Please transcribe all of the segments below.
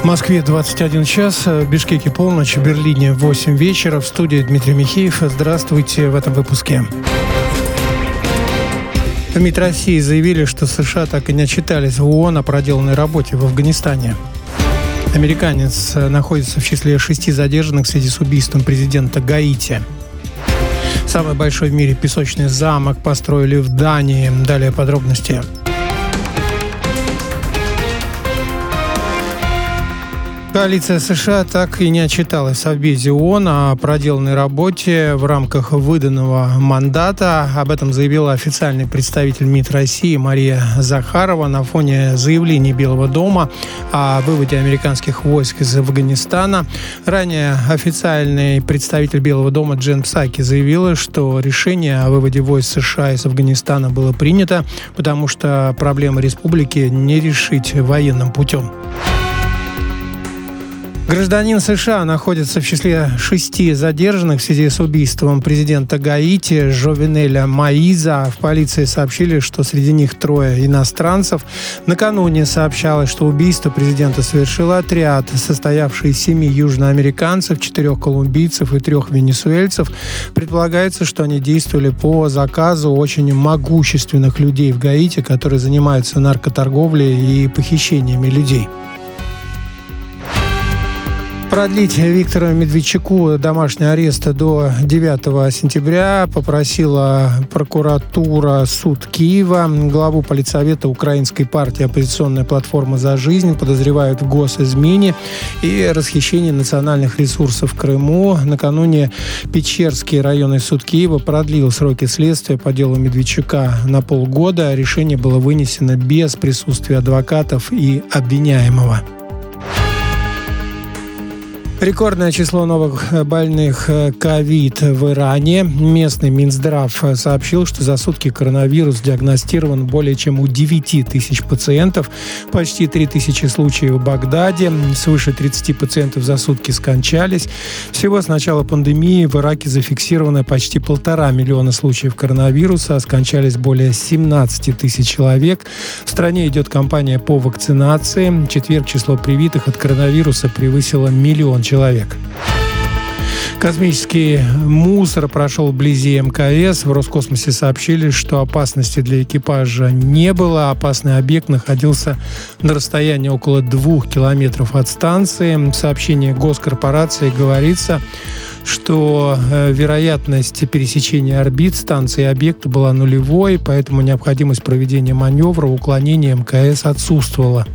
В Москве 21 час, в Бишкеке полночь, в Берлине 8 вечера. В студии Дмитрий Михеев. Здравствуйте в этом выпуске. В МИД России заявили, что США так и не отчитались в ООН о проделанной работе в Афганистане. Американец находится в числе 6 задержанных в связи с убийством президента Гаити. Самый большой в мире песочный замок построили в Дании. Далее подробности. Коалиция США так и не отчиталась в Совбезе ООН о проделанной работе в рамках выданного мандата. Об этом заявила официальный представитель МИД России Мария Захарова на фоне заявлений Белого дома о выводе американских войск из Афганистана. Ранее официальный представитель Белого дома Джен Псаки заявила, что решение о выводе войск США из Афганистана было принято, потому что проблемы республики не решить военным путем. Гражданин США находится в числе 6 задержанных в связи с убийством президента Гаити Жовенеля Моиза. В полиции сообщили, что среди них 3 иностранцев. Накануне сообщалось, что убийство президента совершил отряд, состоявший из 7 южноамериканцев, 4 колумбийцев и 3 венесуэльцев. Предполагается, что они действовали по заказу очень могущественных людей в Гаити, которые занимаются наркоторговлей и похищениями людей. Продлить Виктору Медведчуку домашний арест до 9 сентября попросила прокуратура, суд Киева. Главу политсовета украинской партии «Оппозиционная платформа за жизнь» подозревают в госизмене и расхищении национальных ресурсов в Крыму. Накануне Печерский районный суд Киева продлил сроки следствия по делу Медведчука на полгода. Решение было вынесено без присутствия адвокатов и обвиняемого. Рекордное число новых больных ковид в Иране. Местный Минздрав сообщил, что за сутки коронавирус диагностирован более чем у 9 тысяч пациентов. Почти 3000 случаев в Багдаде. Свыше 30 пациентов за сутки скончались. Всего с начала пандемии в Ираке зафиксировано почти 1,5 миллиона случаев коронавируса. Скончались более 17 тысяч человек. В стране идет кампания по вакцинации. В четверг число привитых от коронавируса превысило 1 миллион человек. Космический мусор прошел вблизи МКС. В Роскосмосе сообщили, что опасности для экипажа не было. Опасный объект находился на расстоянии около 2 километров от станции. В сообщении госкорпорации говорится, что вероятность пересечения орбит станции и объекта была нулевой, поэтому необходимость проведения маневра уклонения МКС отсутствовала.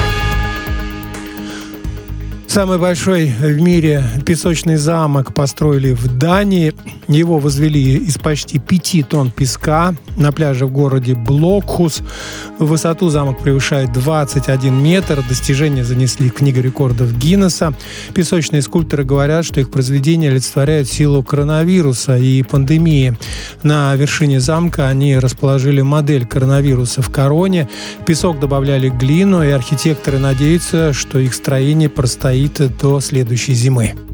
Самый большой в мире песочный замок построили в Дании. Его возвели из почти 5 тонн песка на пляже в городе Блокхус. В высоту замок превышает 21 метр. Достижение занесли в Книгу рекордов Гиннесса. Песочные скульпторы говорят, что их произведения олицетворяют силу коронавируса и пандемии. На вершине замка они расположили модель коронавируса в короне. В песок добавляли глину, и архитекторы надеются, что их строение простоит до следующей зимы.